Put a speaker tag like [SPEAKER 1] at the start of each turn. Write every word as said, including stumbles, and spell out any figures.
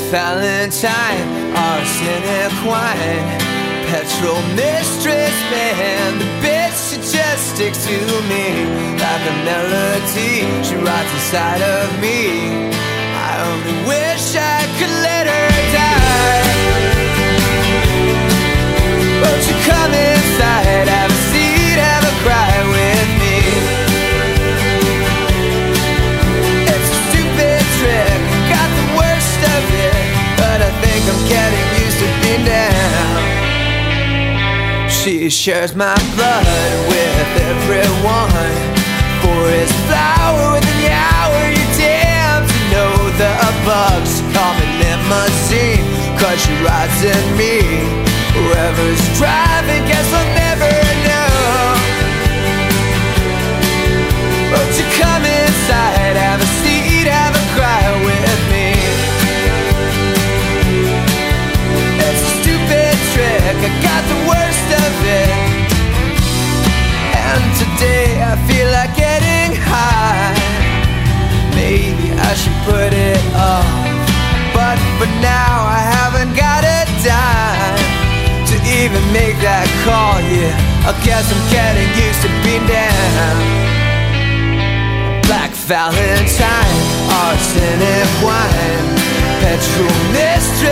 [SPEAKER 1] Valentine, arsenic wine, petrol mistress, man, the bitch, she just sticks to me like a melody. She rides inside of me. I only wish I could let her die. Won't you come inside, have a seat, have a cry with me? It's a stupid trick, got the worst of it, but I think I'm getting used to being down. She shares my blood with everyone. For his flower within the hour, you're damn to know the bugs. Call me limousine, cause she rides in me. Whoever's driving, guess I'll never know. Won't you come inside, have a seat, have a cry with me? It's a stupid trick, I got the worst of it. And today I feel like getting high. Maybe I should put it off, but for now I haven't got a dime to even make that call. Yeah, I guess I'm getting used to being down. Black Valentine, arsenic wine, petrol mistress.